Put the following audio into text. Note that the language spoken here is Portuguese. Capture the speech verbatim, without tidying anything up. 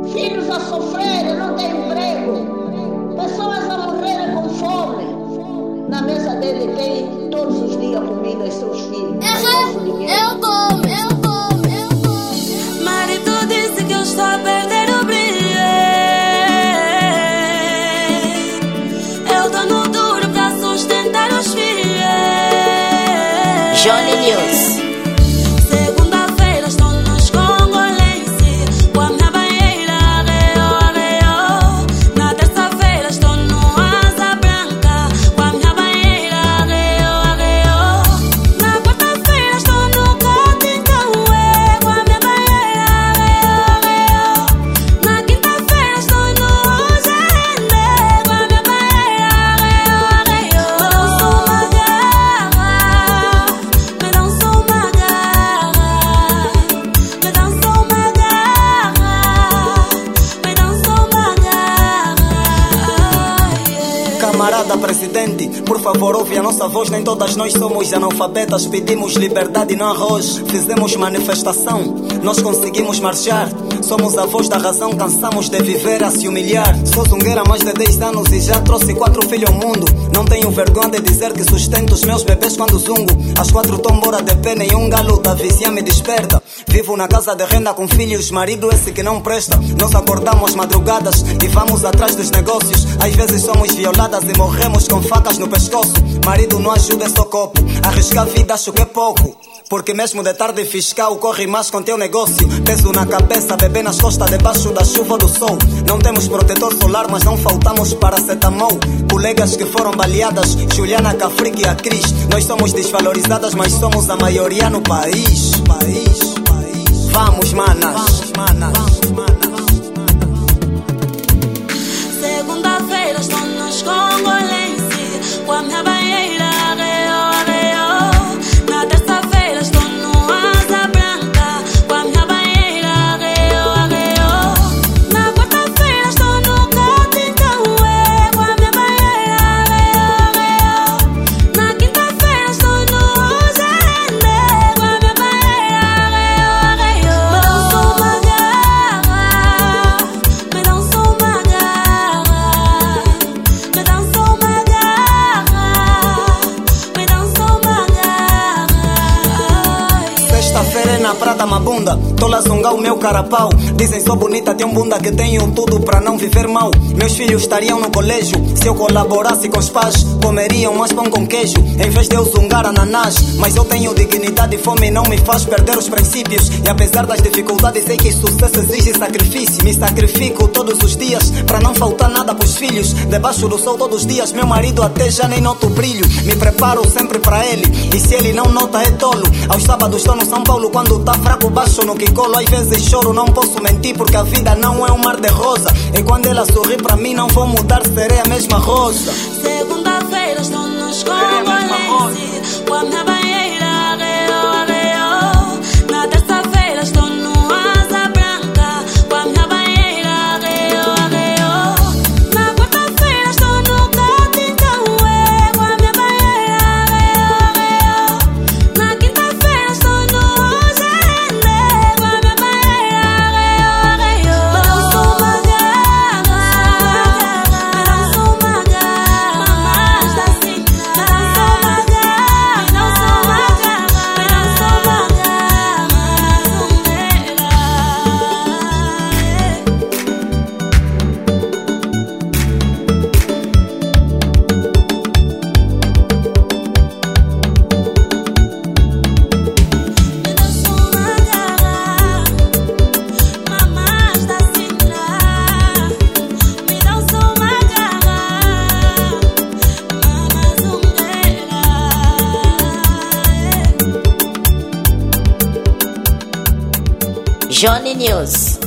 filhos a sofrerem, não têm emprego, pessoas a morrerem com fome. Na mesa dele tem todos os dias comida e seus filhos. Uhum. Eu como, eu como, eu como. Marido disse que eu estou a perder o brilho. Eu dou no duro pra sustentar os filhos. Johnny News. Camarada presidente, por favor ouve a nossa voz. Nem todas nós somos analfabetas. Pedimos liberdade e não arroz. Fizemos manifestação, nós conseguimos marchar. Somos a voz da razão, cansamos de viver a se humilhar. Sou zungueira há mais de dez anos e já trouxe quatro filhos ao mundo. Não tenho vergonha de dizer que sustento os meus bebês quando zungo. As quatro tombora de pé, nenhum galo da vizinha me desperta. Vivo na casa de renda com filhos, marido esse que não presta. Nós acordamos madrugadas e vamos atrás dos negócios. Às vezes somos violadas e morremos com facas no pescoço. Marido não ajuda, é só copo. Arriscar a vida acho que é pouco, porque mesmo de tarde fiscal corre mais com teu negócio. Peso na cabeça, bebê nas costas, debaixo da chuva ou do sol. Não temos protetor solar, mas não faltamos paracetamol. Colegas que foram baleadas, Juliana, Cafrique e a Cris. Nós somos desvalorizadas, mas somos a maioria no país. País, país. Vamos, manas, vamos, manas, vamos, manas. Segunda-feira estou nos congolenses com a minha banheira arreio, arreio. Na terça-feira estou no asa branca com a minha banheira arreio, arreio. Na quarta-feira estou no Catincaúé com a minha banheira arreio, arreio. Na quinta-feira estou no Gerende com a minha banheira arreio, arreio. Me dão só uma garra, me dão só uma garra, me dão só uma garra. Sexta-feira é na Prata Mabunda, tô lá zungar o meu carapau. Dizem sou bonita, tenho bunda que tenho tudo pra não viver mal. Meus filhos estariam no colégio, se eu colaborasse com os pais, comeriam mais pão com queijo, em vez de eu zungar ananás. Mas eu tenho dignidade e fome não me faz perder os princípios. E apesar das dificuldades sei que sucesso exige sacrifício. Me sacrifico todos os dias pra não faltar nada pros filhos. Debaixo do sol todos os dias, meu marido até já nem nota o brilho. Me preparo sempre pra ele, e se ele não nota é tolo. Aos sábados estou no São Paulo, quando tá fraco baixo no Kikolo. Às vezes choro, não posso mentir, porque a vida não é um mar de rosa. E quando ela sorri pra mim não vou mudar, serei a mesma rosa. Segunda-feira estou nos congolenses com a minha banheira arreio, arreio. Na terça-feira estou no asa branca com a minha banheira arreio, arreio. Na quarta-feira estou no Catincaúé com a minha banheira arreio, arreio. Na quinta-feira estou no Gerende com a minha banheira arreio, arreio. Me dão só uma garra, me dão só uma garra, mamãe da cinta. Me dão só uma garra, me dão só uma garra, me dão só uma garra, zungueira. Me dão só uma garra, mamãe da cinta. Me dão só uma garra, mamãe zungueira. Johnny News.